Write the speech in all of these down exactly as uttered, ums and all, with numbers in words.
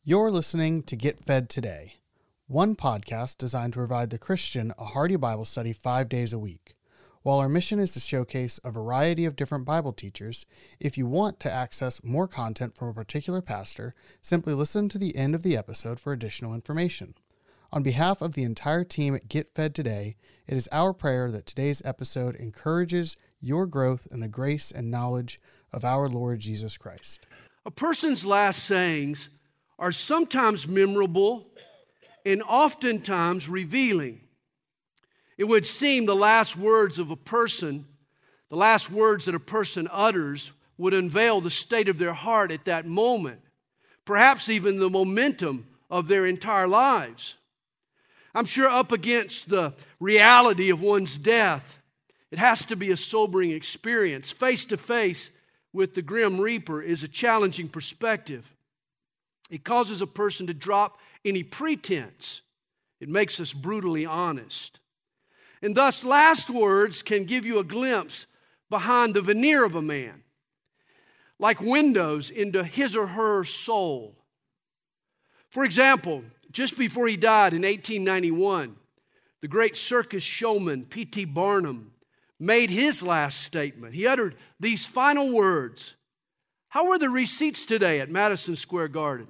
You're listening to Get Fed Today, one podcast designed to provide the Christian a hearty Bible study five days a week. While our mission is to showcase a variety of different Bible teachers, if you want to access more content from a particular pastor, simply listen to the end of the episode for additional information. On behalf of the entire team at Get Fed Today, it is our prayer that today's episode encourages your growth in the grace and knowledge of our Lord Jesus Christ. A person's last sayings are sometimes memorable and oftentimes revealing. It would seem the last words of a person, the last words that a person utters, would unveil the state of their heart at that moment, perhaps even the momentum of their entire lives. I'm sure up against the reality of one's death, it has to be a sobering experience. Face to face with the grim reaper is a challenging perspective. It causes a person to drop any pretense. It makes us brutally honest. And thus, last words can give you a glimpse behind the veneer of a man, like windows into his or her soul. For example, just before he died in eighteen ninety-one, the great circus showman P T Barnum made his last statement. He uttered these final words. How were the receipts today at Madison Square Garden?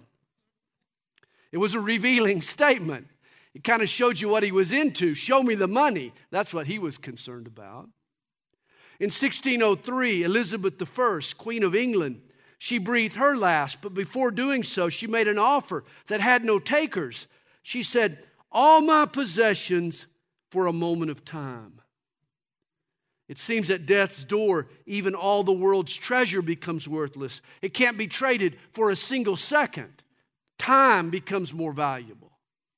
It was a revealing statement. It kind of showed you what he was into. Show me the money. That's what he was concerned about. In sixteen oh three, Elizabeth the First, Queen of England, she breathed her last, but before doing so, she made an offer that had no takers. She said, all my possessions for a moment of time. It seems at death's door, even all the world's treasure becomes worthless. It can't be traded for a single second. Time becomes more valuable.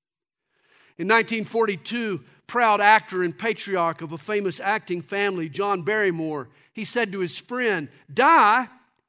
In nineteen forty-two, proud actor and patriarch of a famous acting family, John Barrymore, he said to his friend, "Die?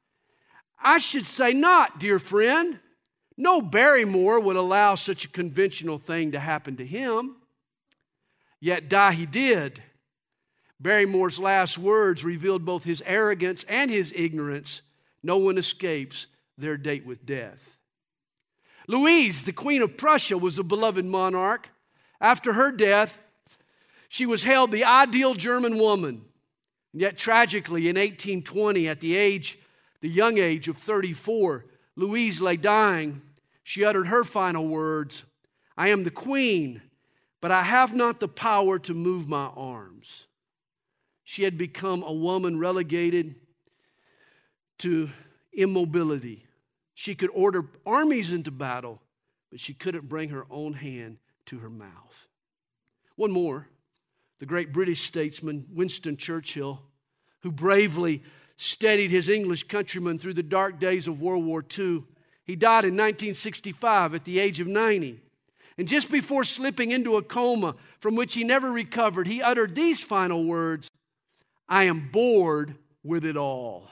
I should say not, dear friend. No Barrymore would allow such a conventional thing to happen to him." Yet die he did. Barrymore's last words revealed both his arrogance and his ignorance. No one escapes their date with death. Louise, the Queen of Prussia, was a beloved monarch. After her death, she was hailed the ideal German woman. Yet tragically, in eighteen twenty, at the age, the young age of thirty-four, Louise lay dying. She uttered her final words, "I am the queen, but I have not the power to move my arms." She had become a woman relegated to immobility. She could order armies into battle, but she couldn't bring her own hand to her mouth. One more, the great British statesman Winston Churchill, who bravely steadied his English countrymen through the dark days of World War Two. He died in nineteen sixty-five at the age of ninety. And just before slipping into a coma from which he never recovered, he uttered these final words, "I am bored with it all."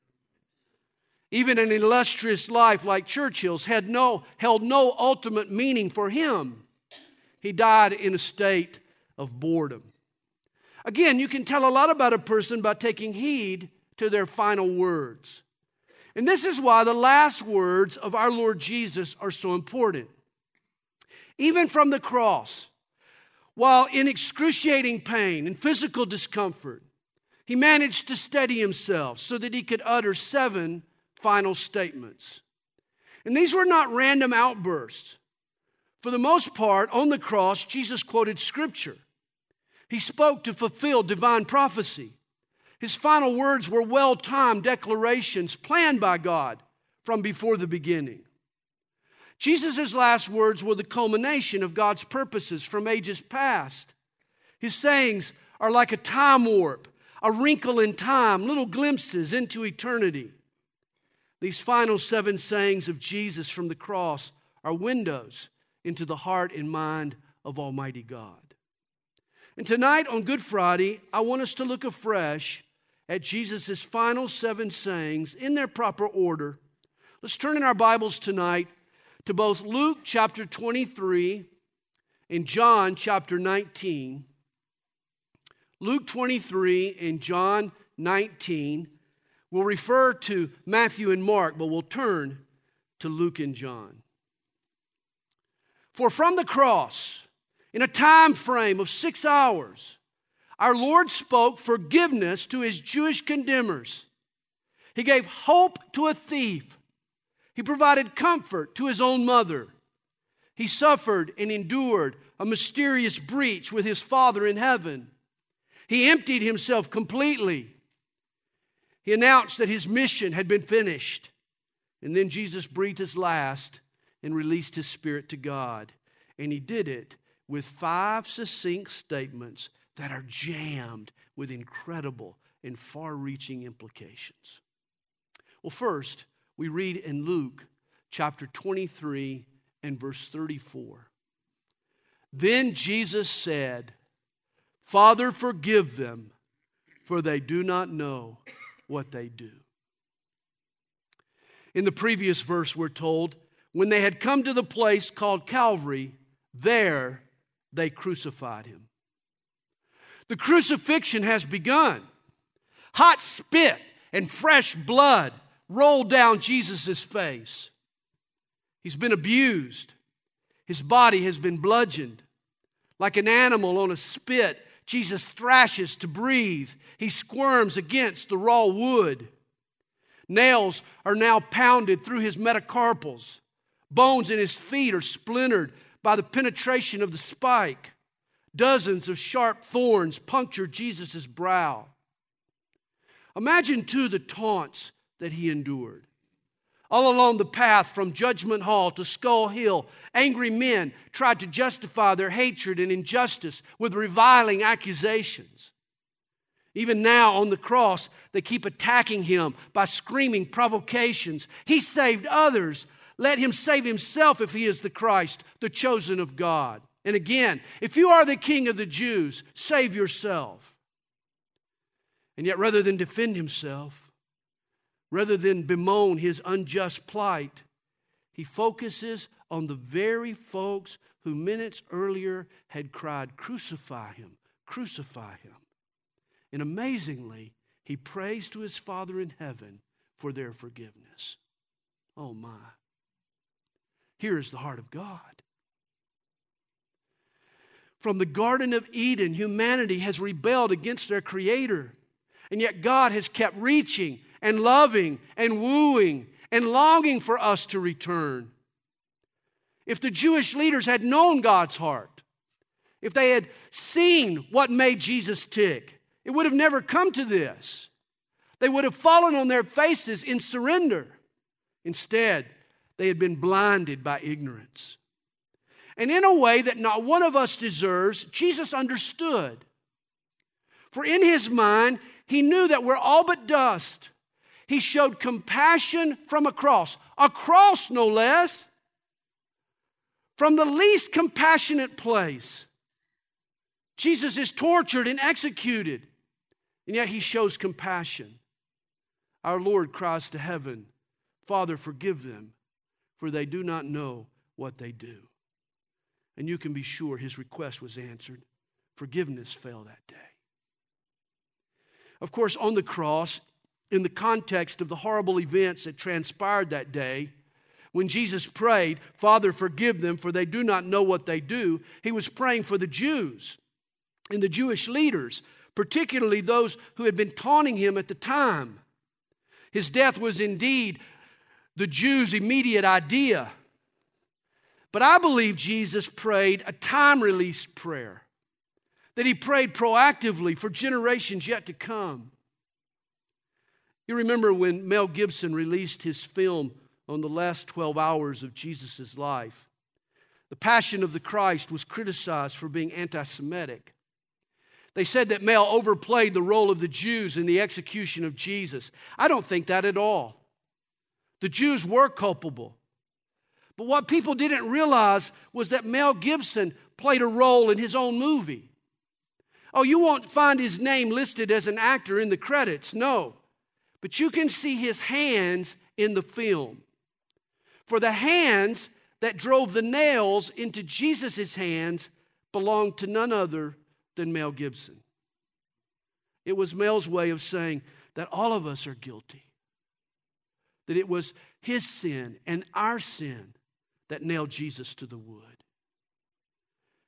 Even an illustrious life like Churchill's had no, held no ultimate meaning for him. He died in a state of boredom. Again, you can tell a lot about a person by taking heed to their final words. And this is why the last words of our Lord Jesus are so important. Even from the cross, while in excruciating pain and physical discomfort, he managed to steady himself so that he could utter seven final statements. And these were not random outbursts. For the most part, on the cross, Jesus quoted Scripture. He spoke to fulfill divine prophecy. His final words were well-timed declarations planned by God from before the beginning. Jesus' last words were the culmination of God's purposes from ages past. His sayings are like a time warp, a wrinkle in time, little glimpses into eternity. These final seven sayings of Jesus from the cross are windows into the heart and mind of Almighty God. And tonight on Good Friday, I want us to look afresh at Jesus' final seven sayings in their proper order. Let's turn in our Bibles tonight to both Luke chapter twenty-three and John chapter nineteen. Luke twenty-three and John nineteen. We'll refer to Matthew and Mark, but we'll turn to Luke and John. For from the cross, in a time frame of six hours, our Lord spoke forgiveness to his Jewish condemners. He gave hope to a thief. He provided comfort to his own mother. He suffered and endured a mysterious breach with his Father in heaven. He emptied himself completely. He announced that his mission had been finished. And then Jesus breathed his last and released his spirit to God. And he did it with five succinct statements that are jammed with incredible and far-reaching implications. Well, first, we read in Luke chapter twenty-three and verse thirty-four. Then Jesus said, Father, forgive them, for they do not know what they do. In the previous verse, we're told, when they had come to the place called Calvary, there they crucified him. The crucifixion has begun. Hot spit and fresh blood rolled down Jesus' face. He's been abused. His body has been bludgeoned. Like an animal on a spit, Jesus thrashes to breathe. He squirms against the raw wood. Nails are now pounded through his metacarpals. Bones in his feet are splintered by the penetration of the spike. Dozens of sharp thorns puncture Jesus' brow. Imagine, too, the taunts that he endured. All along the path from Judgment Hall to Skull Hill, angry men tried to justify their hatred and injustice with reviling accusations. Even now on the cross, they keep attacking him by screaming provocations. He saved others. Let him save himself if he is the Christ, the chosen of God. And again, if you are the King of the Jews, save yourself. And yet rather than defend himself, rather than bemoan his unjust plight, he focuses on the very folks who minutes earlier had cried, crucify him, crucify him. And amazingly, he prays to his Father in heaven for their forgiveness. Oh my. Here is the heart of God. From the Garden of Eden, humanity has rebelled against their Creator. And yet God has kept reaching and loving and wooing and longing for us to return. If the Jewish leaders had known God's heart, if they had seen what made Jesus tick, it would have never come to this. They would have fallen on their faces in surrender. Instead, they had been blinded by ignorance. And in a way that not one of us deserves, Jesus understood. For in his mind, he knew that we're all but dust. He showed compassion from a cross, a cross no less, from the least compassionate place. Jesus is tortured and executed, and yet he shows compassion. Our Lord cries to heaven, Father, forgive them, for they do not know what they do. And you can be sure his request was answered. Forgiveness fell that day. Of course, on the cross, in the context of the horrible events that transpired that day, when Jesus prayed, Father, forgive them, for they do not know what they do, he was praying for the Jews and the Jewish leaders, particularly those who had been taunting him at the time. His death was indeed the Jews' immediate idea. But I believe Jesus prayed a time-released prayer, that he prayed proactively for generations yet to come. You remember when Mel Gibson released his film on the last twelve hours of Jesus' life. The Passion of the Christ was criticized for being anti-Semitic. They said that Mel overplayed the role of the Jews in the execution of Jesus. I don't think that at all. The Jews were culpable. But what people didn't realize was that Mel Gibson played a role in his own movie. Oh, you won't find his name listed as an actor in the credits, no. But you can see his hands in the film. For the hands that drove the nails into Jesus' hands belonged to none other than Mel Gibson. It was Mel's way of saying that all of us are guilty. That it was his sin and our sin that nailed Jesus to the wood.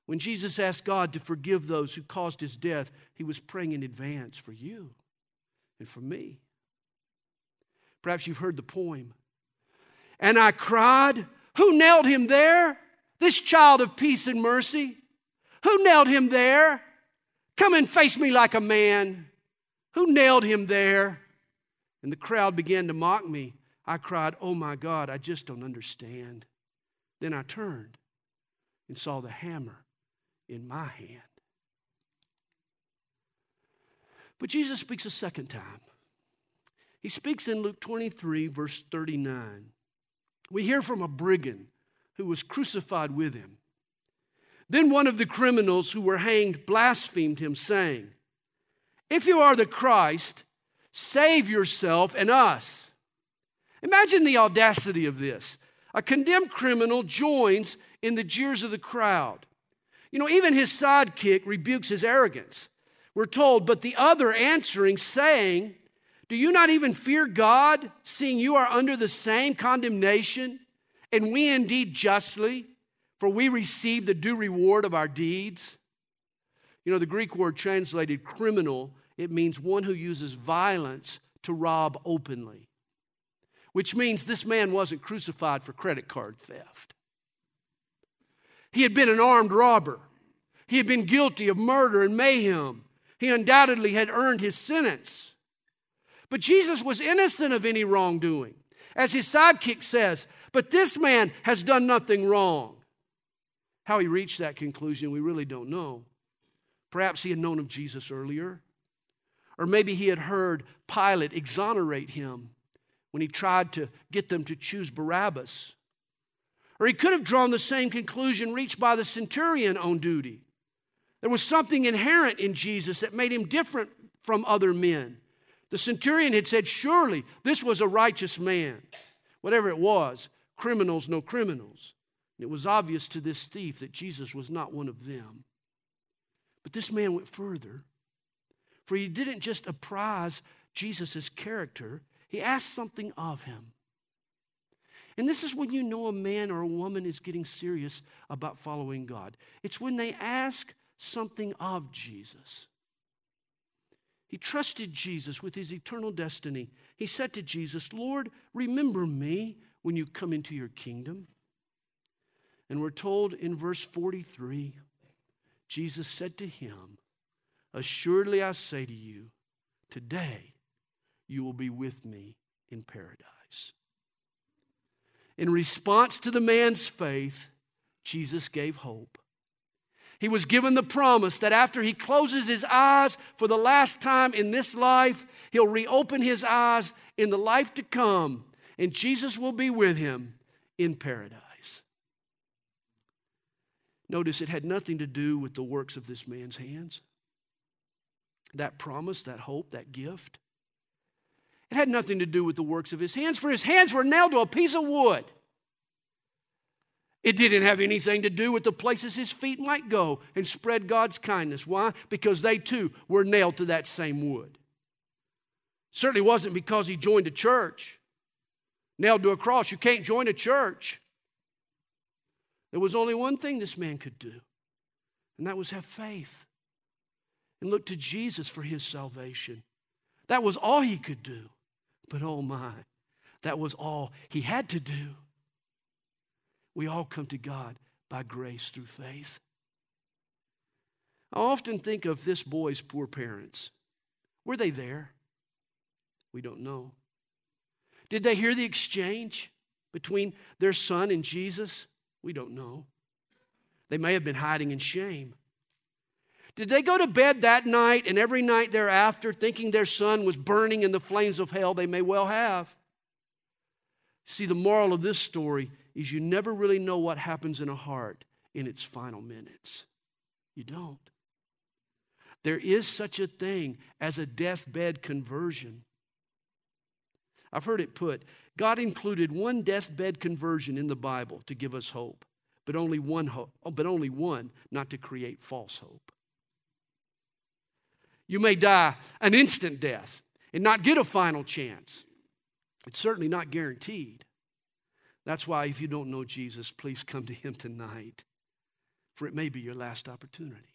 When Jesus asked God to forgive those who caused his death, he was praying in advance for you and for me. Perhaps you've heard the poem. And I cried, who nailed him there? This child of peace and mercy. Who nailed him there? Come and face me like a man. Who nailed him there? And the crowd began to mock me. I cried, oh my God, I just don't understand. Then I turned and saw the hammer in my hand. But Jesus speaks a second time. He speaks in Luke twenty-three, verse thirty-nine. We hear from a brigand who was crucified with him. Then one of the criminals who were hanged blasphemed him, saying, if you are the Christ, save yourself and us. Imagine the audacity of this. A condemned criminal joins in the jeers of the crowd. You know, even his sidekick rebukes his arrogance. We're told, but the other answering, saying, do you not even fear God, seeing you are under the same condemnation, and we indeed justly, for we receive the due reward of our deeds? You know, the Greek word translated criminal, it means one who uses violence to rob openly, which means this man wasn't crucified for credit card theft. He had been an armed robber. He had been guilty of murder and mayhem. He undoubtedly had earned his sentence. But Jesus was innocent of any wrongdoing. As his sidekick says, but this man has done nothing wrong. How he reached that conclusion, we really don't know. Perhaps he had known of Jesus earlier. Or maybe he had heard Pilate exonerate him when he tried to get them to choose Barabbas. Or he could have drawn the same conclusion reached by the centurion on duty. There was something inherent in Jesus that made him different from other men. The centurion had said, surely this was a righteous man. Whatever it was, criminals know criminals. And it was obvious to this thief that Jesus was not one of them. But this man went further. For he didn't just apprise Jesus' character, he asked something of him. And this is when you know a man or a woman is getting serious about following God. It's when they ask something of Jesus. He trusted Jesus with his eternal destiny. He said to Jesus, Lord, remember me when you come into your kingdom. And we're told in verse forty-three, Jesus said to him, assuredly I say to you, today you will be with me in paradise. In response to the man's faith, Jesus gave hope. He was given the promise that after he closes his eyes for the last time in this life, he'll reopen his eyes in the life to come, and Jesus will be with him in paradise. Notice it had nothing to do with the works of this man's hands. That promise, that hope, that gift. It had nothing to do with the works of his hands, for his hands were nailed to a piece of wood. It didn't have anything to do with the places his feet might go and spread God's kindness. Why? Because they too were nailed to that same wood. Certainly wasn't because he joined a church, nailed to a cross. You can't join a church. There was only one thing this man could do, and that was have faith and look to Jesus for his salvation. That was all he could do. But oh my, that was all he had to do. We all come to God by grace through faith. I often think of this boy's poor parents. Were they there? We don't know. Did they hear the exchange between their son and Jesus? We don't know. They may have been hiding in shame. Did they go to bed that night and every night thereafter thinking their son was burning in the flames of hell? They may well have. See, the moral of this story is you never really know what happens in a heart in its final minutes. You don't. There is such a thing as a deathbed conversion. I've heard it put, God included one deathbed conversion in the Bible to give us hope, but only one hope, but only one not to create false hope. You may die an instant death and not get a final chance. It's certainly not guaranteed. That's why if you don't know Jesus, please come to him tonight. for it may be your last opportunity.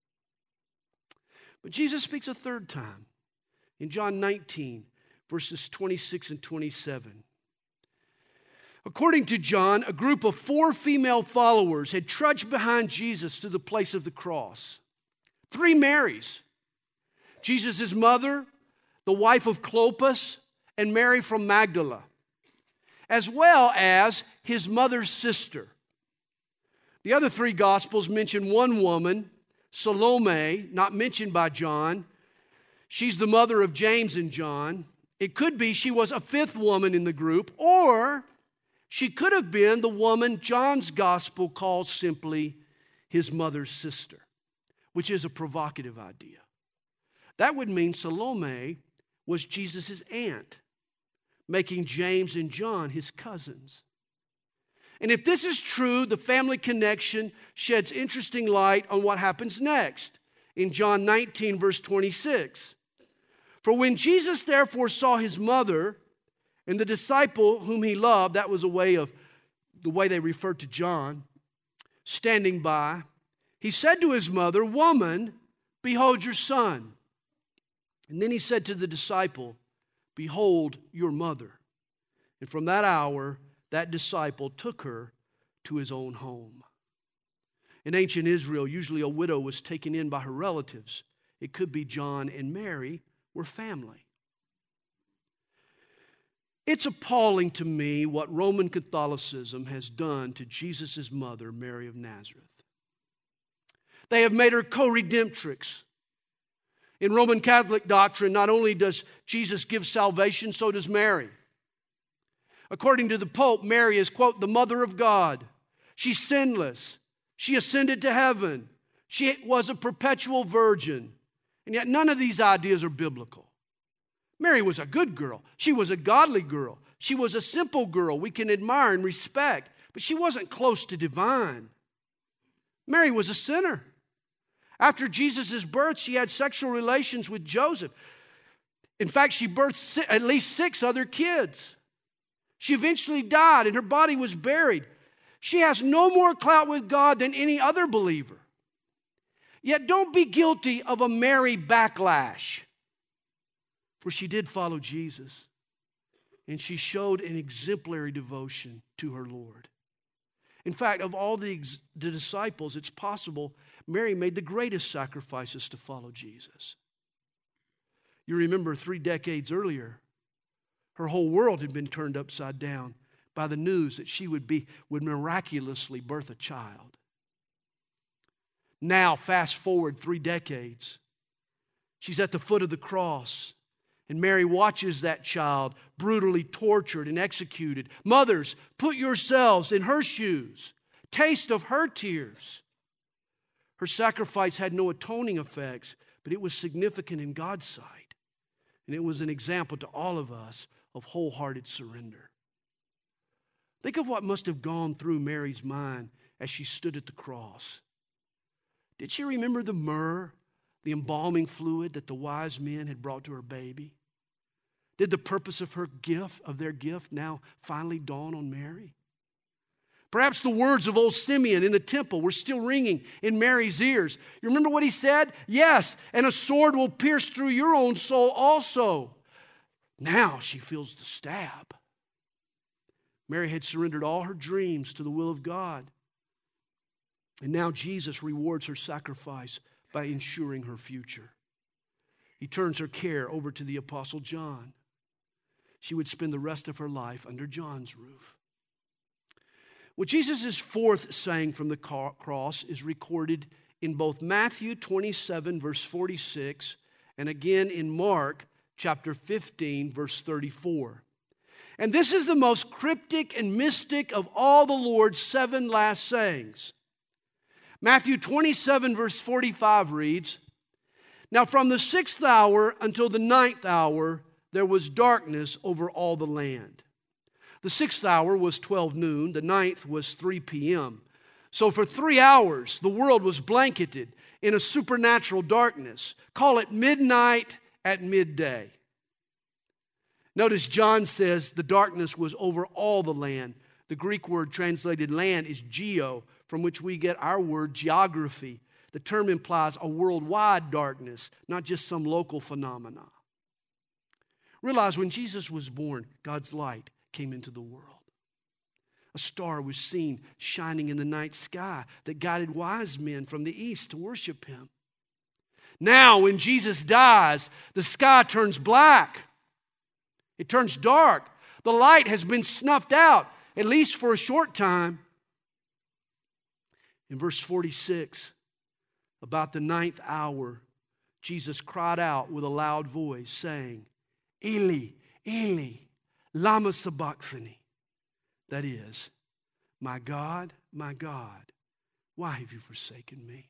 But Jesus speaks a third time in John nineteen, verses twenty-six and twenty-seven. According to John, a group of four female followers had trudged behind Jesus to the place of the cross. Three Marys: Jesus' mother, the wife of Clopas, and Mary from Magdala, as well as his mother's sister. The other three Gospels mention one woman, Salome, not mentioned by John. She's the mother of James and John. It could be she was a fifth woman in the group, or she could have been the woman John's Gospel calls simply his mother's sister, which is a provocative idea. That would mean Salome was Jesus' aunt, making James and John his cousins. And if this is true, the family connection sheds interesting light on what happens next in John nineteen, verse twenty-six. For when Jesus therefore saw his mother and the disciple whom he loved, that was a way of the way they referred to John, standing by, he said to his mother, "Woman, behold your son." And then he said to the disciple, "Behold your mother." And from that hour, that disciple took her to his own home. In ancient Israel, usually a widow was taken in by her relatives. It could be John and Mary were family. It's appalling to me what Roman Catholicism has done to Jesus' mother, Mary of Nazareth. They have made her co-redemptrix. In Roman Catholic doctrine, not only does Jesus give salvation, so does Mary. According to the Pope, Mary is, quote, the mother of God. She's sinless. She ascended to heaven. She was a perpetual virgin. And yet none of these ideas are biblical. Mary was a good girl. She was a godly girl. She was a simple girl we can admire and respect, but she wasn't close to divine. Mary was a sinner. After Jesus' birth, she had sexual relations with Joseph. In fact, she birthed at least six other kids. She eventually died and her body was buried. She has no more clout with God than any other believer. Yet don't be guilty of a Mary backlash. For she did follow Jesus, and she showed an exemplary devotion to her Lord. In fact, of all the, ex- the disciples, it's possible Mary made the greatest sacrifices to follow Jesus. You remember three decades earlier, her whole world had been turned upside down by the news that she would be would miraculously birth a child. Now, fast forward three decades, she's at the foot of the cross, and Mary watches that child brutally tortured and executed. Mothers, put yourselves in her shoes. Taste of her tears. Her sacrifice had no atoning effects, but it was significant in God's sight. And it was an example to all of us of wholehearted surrender. Think of what must have gone through Mary's mind as she stood at the cross. Did she remember the myrrh, the embalming fluid that the wise men had brought to her baby? Did the purpose of her gift, of their gift, now finally dawn on Mary? Perhaps the words of old Simeon in the temple were still ringing in Mary's ears. You remember what he said? Yes, and a sword will pierce through your own soul also. Now she feels the stab. Mary had surrendered all her dreams to the will of God. And now Jesus rewards her sacrifice by ensuring her future. He turns her care over to the Apostle John. She would spend the rest of her life under John's roof. Well, Jesus' fourth saying from the cross is recorded in both Matthew twenty-seven, verse forty-six, and again in Mark chapter fifteen, verse thirty-four. And this is the most cryptic and mystic of all the Lord's seven last sayings. Matthew twenty-seven, verse forty-five reads, "Now from the sixth hour until the ninth hour, there was darkness over all the land." The sixth hour was twelve noon. The ninth was three p.m. So for three hours, the world was blanketed in a supernatural darkness. Call it midnight at midday. Notice John says the darkness was over all the land, The Greek word translated land is geo, from which we get our word geography. The term implies a worldwide darkness, not just some local phenomena. Realize when Jesus was born, God's light came into the world. A star was seen shining in the night sky that guided wise men from the east to worship him. Now, when Jesus dies, the sky turns black. It turns dark. The light has been snuffed out, at least for a short time. In verse forty-six, about the ninth hour, Jesus cried out with a loud voice, saying, Eli, Eli, lama sabachthani. That is, my God, my God, why have you forsaken me?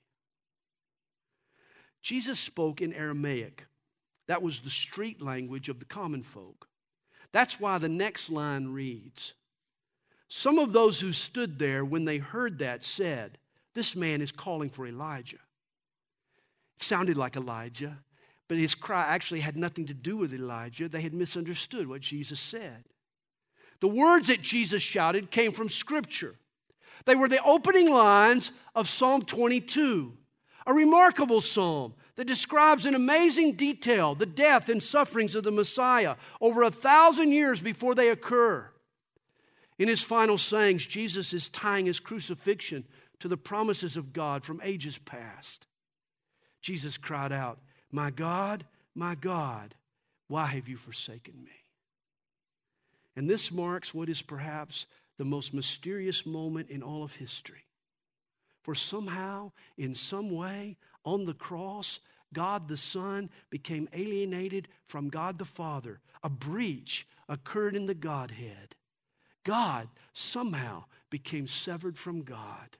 Jesus spoke in Aramaic. That was the street language of the common folk. That's why the next line reads, some of those who stood there when they heard that said, this man is calling for Elijah. It sounded like Elijah, but his cry actually had nothing to do with Elijah. They had misunderstood what Jesus said. The words that Jesus shouted came from Scripture. They were the opening lines of Psalm twenty-two, a remarkable psalm that describes in amazing detail the death and sufferings of the Messiah over a thousand years before they occur. In his final sayings, Jesus is tying his crucifixion to the promises of God from ages past. Jesus cried out, my God, my God, why have you forsaken me? And this marks what is perhaps the most mysterious moment in all of history. For somehow, in some way, on the cross, God the Son became alienated from God the Father. A breach occurred in the Godhead. God somehow became severed from God.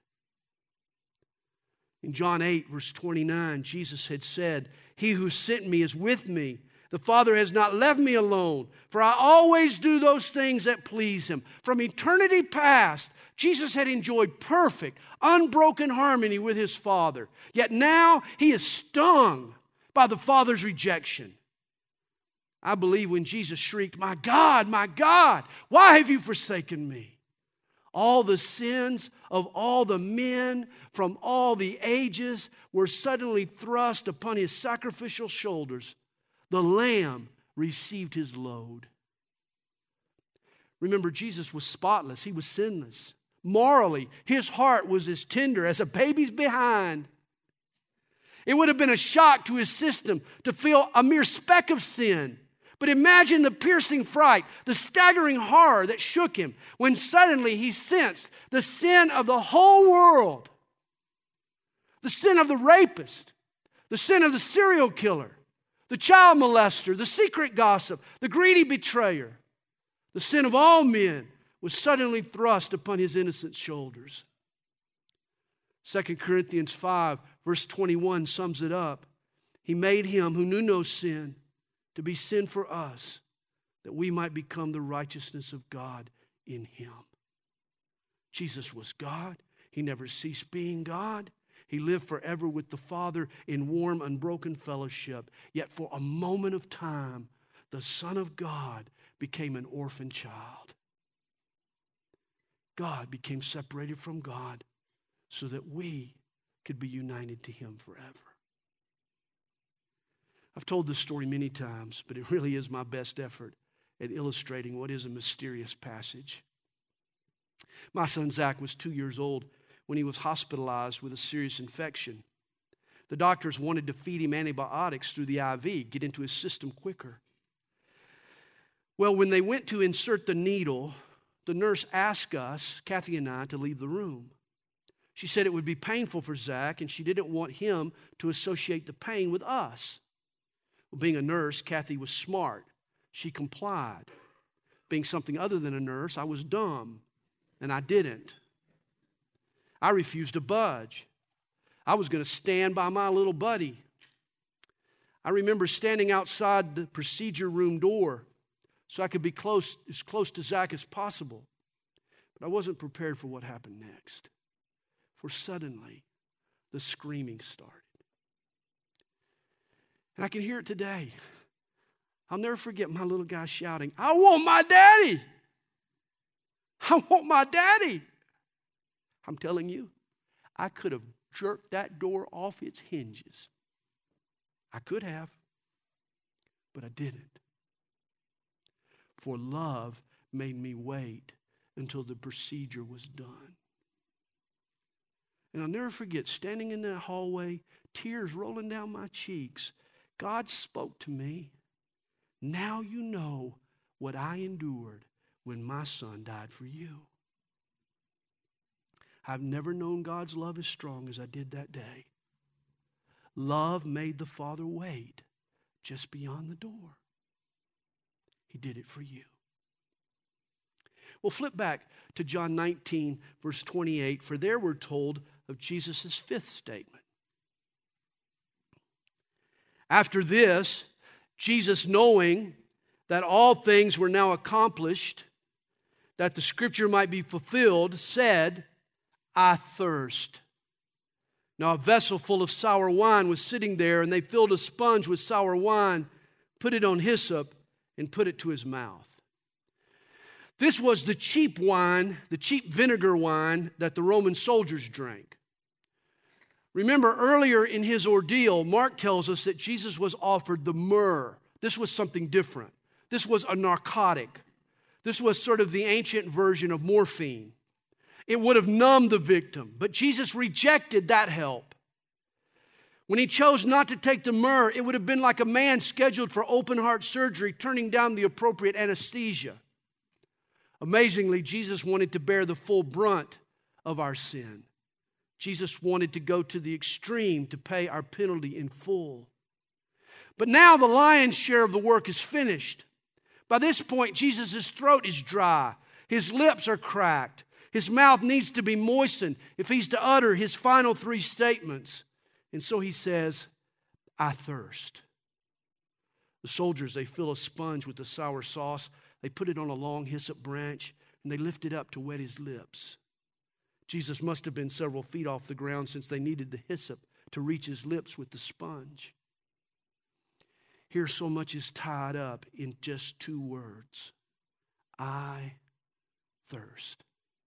In John eight, verse twenty-nine, Jesus had said, he who sent me is with me. The Father has not left me alone, for I always do those things that please him. From eternity past, Jesus had enjoyed perfect, unbroken harmony with his Father. Yet now he is stung by the Father's rejection. I believe when Jesus shrieked, my God, my God, why have you forsaken me? All the sins of all the men from all the ages were suddenly thrust upon his sacrificial shoulders. The Lamb received his load. Remember, Jesus was spotless. He was sinless. Morally, his heart was as tender as a baby's behind. It would have been a shock to his system to feel a mere speck of sin. But imagine the piercing fright, the staggering horror that shook him when suddenly he sensed the sin of the whole world. The sin of the rapist, the sin of the serial killer, the child molester, the secret gossip, the greedy betrayer. The sin of all men was suddenly thrust upon his innocent shoulders. Second Corinthians five, verse twenty-one sums it up. He made him who knew no sin to be sin for us, that we might become the righteousness of God in him. Jesus was God. He never ceased being God. He lived forever with the Father in warm, unbroken fellowship. Yet for a moment of time, the Son of God became an orphan child. God became separated from God so that we could be united to him forever. I've told this story many times, but it really is my best effort at illustrating what is a mysterious passage. My son Zach was two years old when he was hospitalized with a serious infection. The doctors wanted to feed him antibiotics through the I V, get into his system quicker. Well, when they went to insert the needle, the nurse asked us, Kathy and I, to leave the room. She said it would be painful for Zach, and she didn't want him to associate the pain with us. Well, being a nurse, Kathy was smart. She complied. Being something other than a nurse, I was dumb, and I didn't. I refused to budge. I was going to stand by my little buddy. I remember standing outside the procedure room door so I could be close, as close to Zach as possible. But I wasn't prepared for what happened next. For suddenly, the screaming started. And I can hear it today. I'll never forget my little guy shouting, "I want my daddy!" I want my daddy. I'm telling you, I could have jerked that door off its hinges. I could have, but I didn't. For love made me wait until the procedure was done. And I'll never forget standing in that hallway, tears rolling down my cheeks. God spoke to me. Now you know what I endured when my son died for you. I've never known God's love as strong as I did that day. Love made the Father wait just beyond the door. He did it for you. Well, flip back to John nineteen, verse twenty-eight, for there we're told of Jesus' fifth statement. After this, Jesus, knowing that all things were now accomplished, that the scripture might be fulfilled, said, I thirst. Now a vessel full of sour wine was sitting there, and they filled a sponge with sour wine, put it on hyssop, and put it to his mouth. This was the cheap wine, the cheap vinegar wine that the Roman soldiers drank. Remember, earlier in his ordeal, Mark tells us that Jesus was offered the myrrh. This was something different. This was a narcotic. This was sort of the ancient version of morphine. It would have numbed the victim, but Jesus rejected that help. When he chose not to take the myrrh, it would have been like a man scheduled for open heart surgery turning down the appropriate anesthesia. Amazingly, Jesus wanted to bear the full brunt of our sin. Jesus wanted to go to the extreme to pay our penalty in full. But now the lion's share of the work is finished. By this point, Jesus' throat is dry. His lips are cracked. His mouth needs to be moistened if he's to utter his final three statements. And so he says, I thirst. The soldiers, they fill a sponge with the sour sauce. They put it on a long hyssop branch, and they lift it up to wet his lips. Jesus must have been several feet off the ground since they needed the hyssop to reach his lips with the sponge. Here so much is tied up in just two words. I thirst.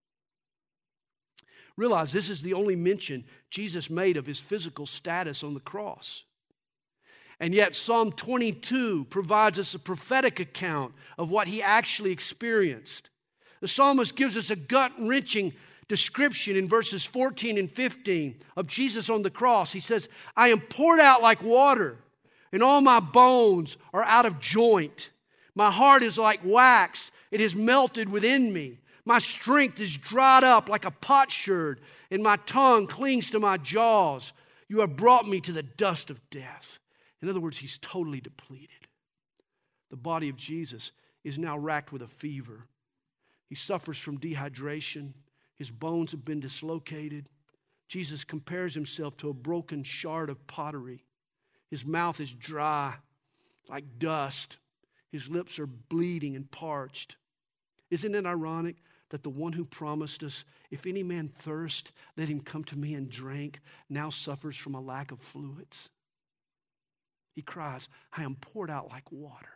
Realize this is the only mention Jesus made of his physical status on the cross. And yet Psalm twenty-two provides us a prophetic account of what he actually experienced. The psalmist gives us a gut-wrenching description in verses fourteen and fifteen of Jesus on the cross. He says, I am poured out like water, and all my bones are out of joint. My heart is like wax. It has melted within me. My strength is dried up like a potsherd, and my tongue clings to my jaws. You have brought me to the dust of death. In other words, he's totally depleted. The body of Jesus is now racked with a fever. He suffers from dehydration. His bones have been dislocated. Jesus compares himself to a broken shard of pottery. His mouth is dry like dust. His lips are bleeding and parched. Isn't it ironic that the one who promised us, if any man thirst, let him come to me and drink, now suffers from a lack of fluids? He cries, I am poured out like water.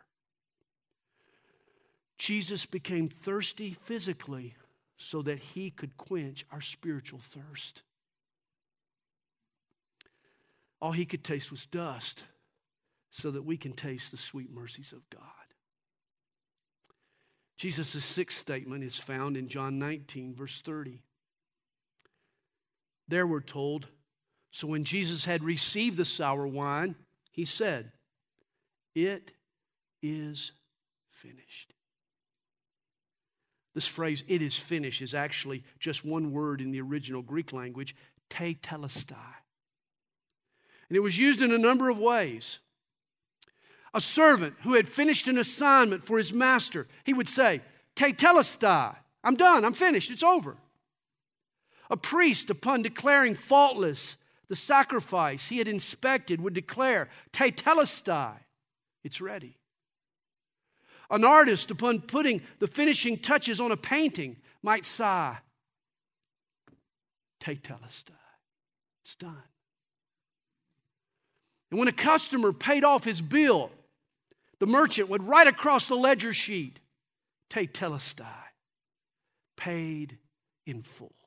Jesus became thirsty physically so that he could quench our spiritual thirst. All he could taste was dust so that we can taste the sweet mercies of God. Jesus' sixth statement is found in John nineteen, verse thirty. There we're told, so when Jesus had received the sour wine, he said, it is finished. This phrase, it is finished, is actually just one word in the original Greek language, tetelestai. And it was used in a number of ways. A servant who had finished an assignment for his master, he would say, tetelestai, I'm done, I'm finished, it's over. A priest, upon declaring faultless the sacrifice he had inspected, would declare, tetelestai, it's ready. An artist, upon putting the finishing touches on a painting, might sigh, tetelestai, it's done. And when a customer paid off his bill, the merchant would write across the ledger sheet, tetelestai, paid in full.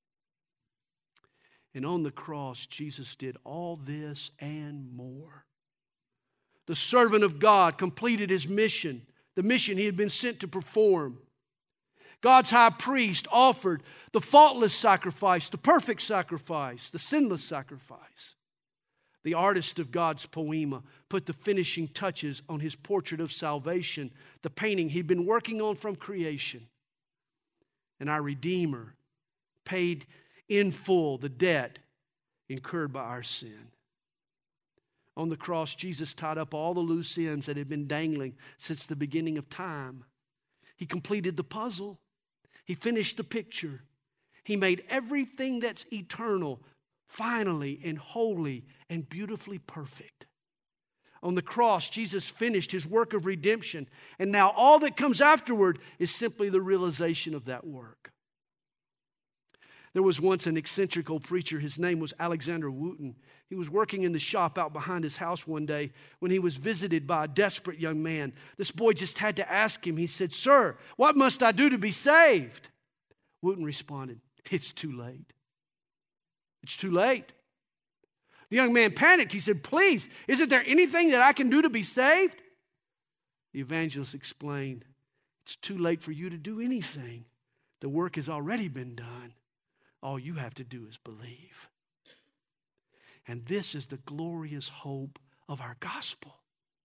And on the cross, Jesus did all this and more. The servant of God completed his mission, the mission he had been sent to perform. God's high priest offered the faultless sacrifice, the perfect sacrifice, the sinless sacrifice. The artist of God's poema put the finishing touches on his portrait of salvation, the painting he'd been working on from creation. And our Redeemer paid in full the debt incurred by our sin. On the cross, Jesus tied up all the loose ends that had been dangling since the beginning of time. He completed the puzzle. He finished the picture. He made everything that's eternal finally and wholly and beautifully perfect. On the cross, Jesus finished his work of redemption, and now all that comes afterward is simply the realization of that work. There was once an eccentric old preacher. His name was Alexander Wooten. He was working in the shop out behind his house one day when he was visited by a desperate young man. This boy just had to ask him. He said, "Sir, what must I do to be saved?" Wooten responded, "It's too late. It's too late." The young man panicked. He said, "Please, isn't there anything that I can do to be saved?" The evangelist explained, "It's too late for you to do anything. The work has already been done. All you have to do is believe." And this is the glorious hope of our gospel.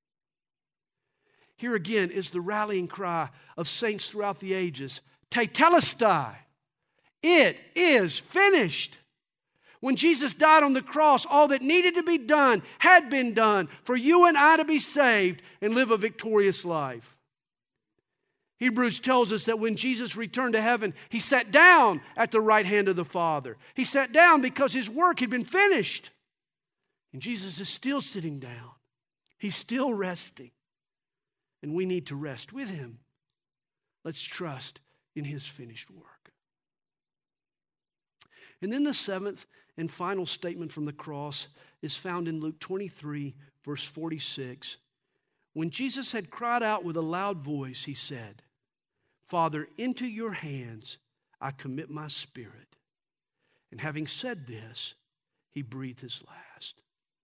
Here again is the rallying cry of saints throughout the ages. Tetelestai. It is finished. When Jesus died on the cross, all that needed to be done had been done for you and I to be saved and live a victorious life. Hebrews tells us that when Jesus returned to heaven, he sat down at the right hand of the Father. He sat down because his work had been finished. And Jesus is still sitting down. He's still resting. And we need to rest with him. Let's trust in his finished work. And then the seventh and final statement from the cross is found in Luke twenty-three, verse forty-six. When Jesus had cried out with a loud voice, he said, "Father, into your hands I commit my spirit." And having said this, he breathed his last.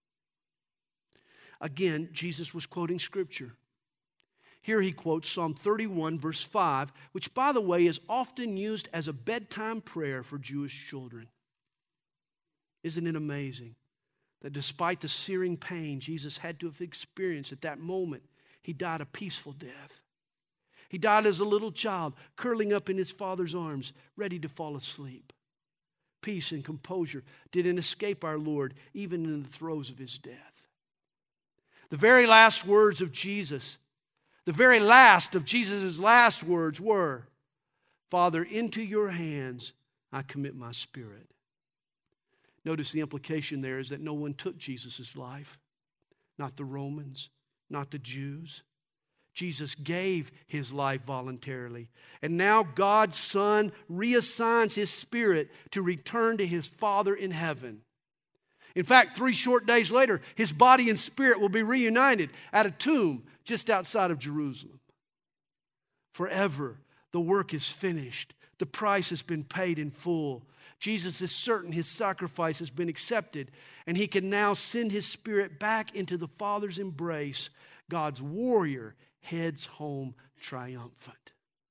Again, Jesus was quoting Scripture. Here he quotes Psalm thirty-one, verse five, which, by the way, is often used as a bedtime prayer for Jewish children. Isn't it amazing that despite the searing pain Jesus had to have experienced at that moment, he died a peaceful death? He died as a little child, curling up in his father's arms, ready to fall asleep. Peace and composure didn't escape our Lord, even in the throes of his death. The very last words of Jesus, the very last of Jesus' last words were, "Father, into your hands I commit my spirit." Notice the implication there is that no one took Jesus' life. Not the Romans, not the Jews. Jesus gave his life voluntarily. And now God's Son reassigns his spirit to return to his Father in heaven. In fact, three short days later, his body and spirit will be reunited at a tomb just outside of Jerusalem. Forever, the work is finished. The price has been paid in full. Jesus is certain his sacrifice has been accepted, and he can now send his spirit back into the Father's embrace. God's warrior heads home triumphant.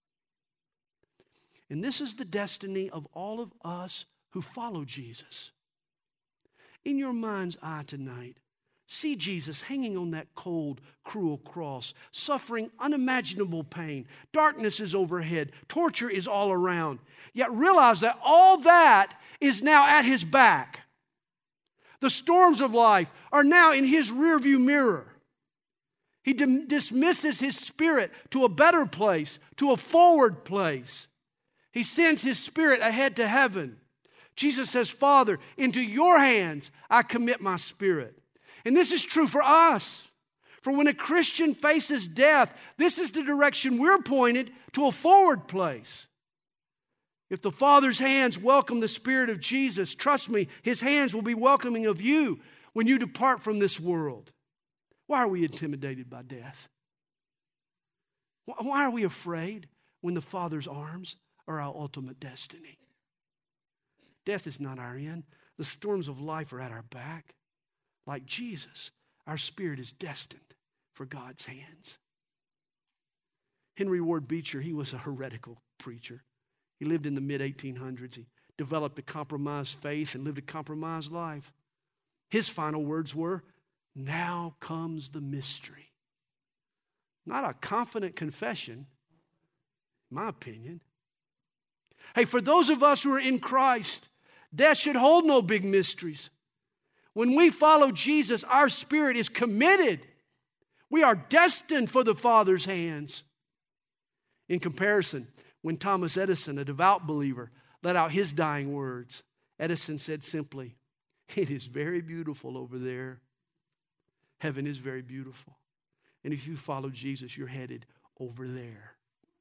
And this is the destiny of all of us who follow Jesus. In your mind's eye tonight, see Jesus hanging on that cold, cruel cross, suffering unimaginable pain. Darkness is overhead. Torture is all around. Yet realize that all that is now at his back. The storms of life are now in his rearview mirror. He dim- dismisses his spirit to a better place, to a forward place. He sends his spirit ahead to heaven. Jesus says, "Father, into your hands I commit my spirit." And this is true for us. For when a Christian faces death, this is the direction we're pointed, to a forward place. If the Father's hands welcome the Spirit of Jesus, trust me, his hands will be welcoming of you when you depart from this world. Why are we intimidated by death? Why are we afraid when the Father's arms are our ultimate destiny. Death is not our end. The storms of life are at our back. Like Jesus, our spirit is destined for God's hands. Henry Ward Beecher, he was a heretical preacher. He lived in the mid eighteen hundreds. He developed a compromised faith and lived a compromised life. His final words were, "Now comes the mystery." Not a confident confession, in my opinion. Hey, for those of us who are in Christ, death should hold no big mysteries. When we follow Jesus, our spirit is committed. We are destined for the Father's hands. In comparison, when Thomas Edison, a devout believer, let out his dying words, Edison said simply, "It is very beautiful over there. Heaven is very beautiful. And if you follow Jesus, you're headed over there."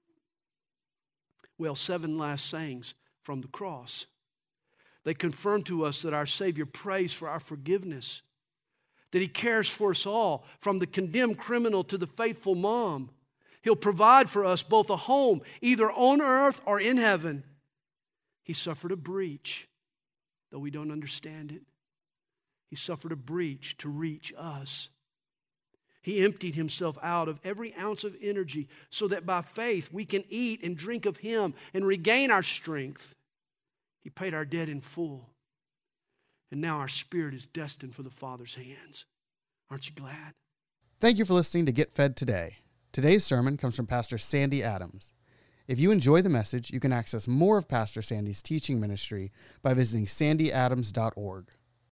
Well, seven last sayings from the cross. They confirm to us that our Savior prays for our forgiveness, that He cares for us all, from the condemned criminal to the faithful mom. He'll provide for us both a home, either on earth or in heaven. He suffered a breach, though we don't understand it. He suffered a breach to reach us. He emptied Himself out of every ounce of energy so that by faith we can eat and drink of Him and regain our strength. He paid our debt in full. And now our spirit is destined for the Father's hands. Aren't you glad? Thank you for listening to Get Fed Today. Today's sermon comes from Pastor Sandy Adams. If you enjoy the message, you can access more of Pastor Sandy's teaching ministry by visiting sandy adams dot org.